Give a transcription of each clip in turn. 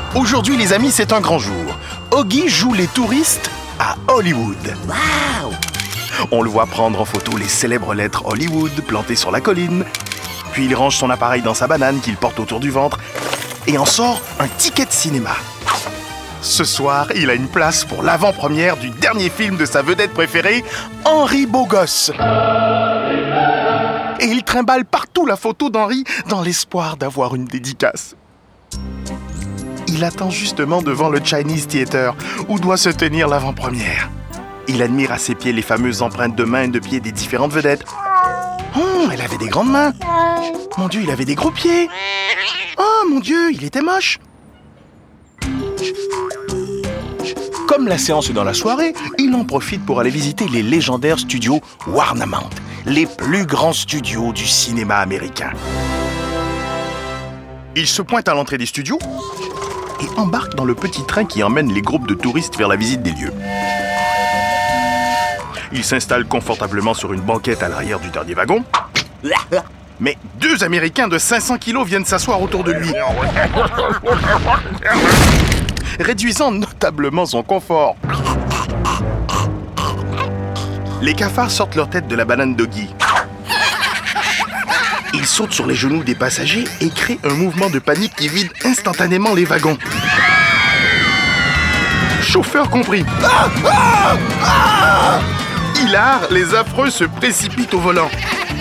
Aujourd'hui, les amis, c'est un grand jour. Oggy joue les touristes à Hollywood. Waouh! On le voit prendre en photo les célèbres lettres Hollywood plantées sur la colline. Puis il range son appareil dans sa banane qu'il porte autour du ventre et en sort un ticket de cinéma. Ce soir, il a une place pour l'avant-première du dernier film de sa vedette préférée, Henry Beau-Gosse. Et il trimballe partout la photo d'Henry dans l'espoir d'avoir une dédicace. Il attend justement devant le Chinese Theater, où doit se tenir l'avant-première. Il admire à ses pieds les fameuses empreintes de mains et de pieds des différentes vedettes. Oh, elle avait des grandes mains. Mon Dieu, il avait des gros pieds. Oh, mon Dieu, il était moche. Comme la séance est dans la soirée, il en profite pour aller visiter les légendaires studios Warnamount, les plus grands studios du cinéma américain. Il se pointe à l'entrée des studios et embarque dans le petit train qui emmène les groupes de touristes vers la visite des lieux. Il s'installe confortablement sur une banquette à l'arrière du dernier wagon. Mais 2 Américains de 500 kilos viennent s'asseoir autour de lui, réduisant notablement son confort. Les cafards sortent leur tête de la banane d'Oggy. Ils sautent sur les genoux des passagers et créent un mouvement de panique qui vide instantanément les wagons. Chauffeur compris. Hilar, les affreux se précipitent au volant.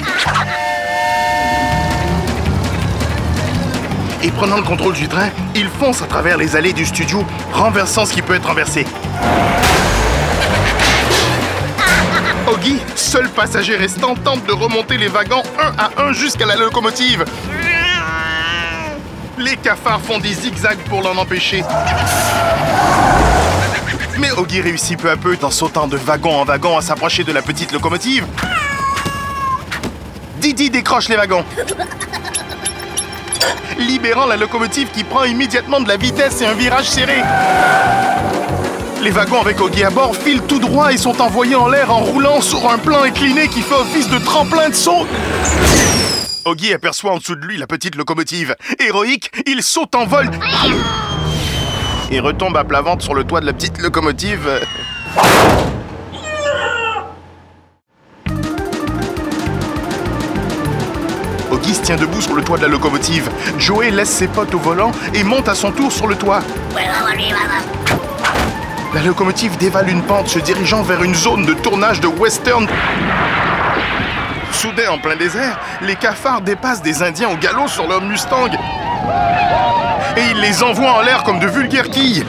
Et prenant le contrôle du train, ils foncent à travers les allées du studio, renversant ce qui peut être renversé. Oggy, seul passager restant, tente de remonter les wagons un à un jusqu'à la locomotive. Les cafards font des zigzags pour l'en empêcher. Mais Oggy réussit peu à peu, en sautant de wagon en wagon, à s'approcher de la petite locomotive. Didi décroche les wagons, libérant la locomotive qui prend immédiatement de la vitesse et un virage serré. Les wagons avec Oggy à bord filent tout droit et sont envoyés en l'air en roulant sur un plan incliné qui fait office de tremplin de saut. Oggy aperçoit en dessous de lui la petite locomotive. Héroïque, il saute en vol et retombe à plat ventre sur le toit de la petite locomotive. Oggy se tient debout sur le toit de la locomotive. Joey laisse ses potes au volant et monte à son tour sur le toit. La locomotive dévale une pente se dirigeant vers une zone de tournage de western. Soudain, en plein désert, les cafards dépassent des Indiens au galop sur leur Mustang. Et ils les envoient en l'air comme de vulgaires quilles.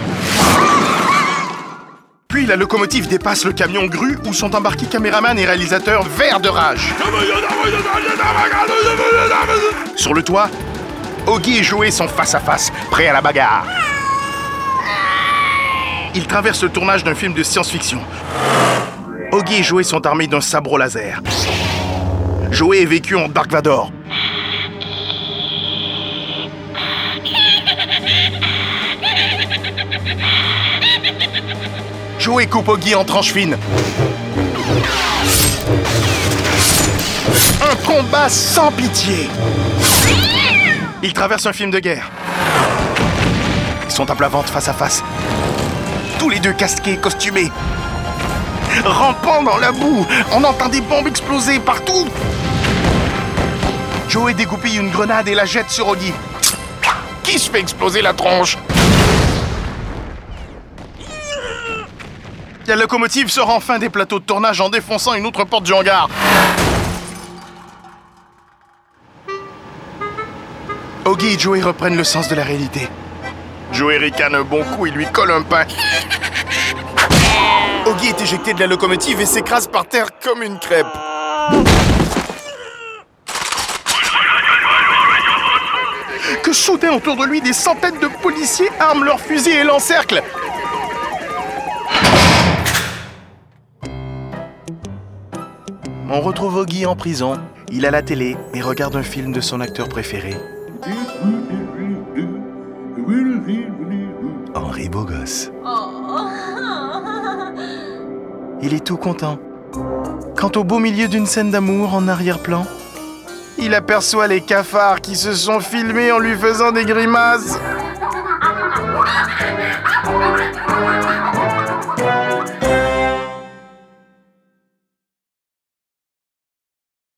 Puis la locomotive dépasse le camion grue où sont embarqués caméraman et réalisateur verts de rage. Sur le toit, Oggy et Joey sont face à face, prêts à la bagarre. Ils traversent le tournage d'un film de science-fiction. Oggy et Joey sont armés d'un sabre laser. Joey est vécu en Dark Vador. Joey coupe Oggy en tranches fines. Un combat sans pitié. Ils traversent un film de guerre. Ils sont à plat ventre face à face. Tous les deux casqués, costumés. Rampant dans la boue, on entend des bombes exploser partout. Joey dégoupille une grenade et la jette sur Oggy, qui se fait exploser la tronche. La locomotive sort enfin des plateaux de tournage en défonçant une autre porte du hangar. Oggy et Joey reprennent le sens de la réalité. Joey ricane un bon coup et lui colle un pain. Oggy est éjecté de la locomotive et s'écrase par terre comme une crêpe. Que soudain, autour de lui, des centaines de policiers arment leurs fusils et l'encerclent. On retrouve Oggy en prison. Il a la télé et regarde un film de son acteur préféré, Henry Beau-Gosse. Il est tout content. Quand au beau milieu d'une scène d'amour en arrière-plan, il aperçoit les cafards qui se sont filmés en lui faisant des grimaces.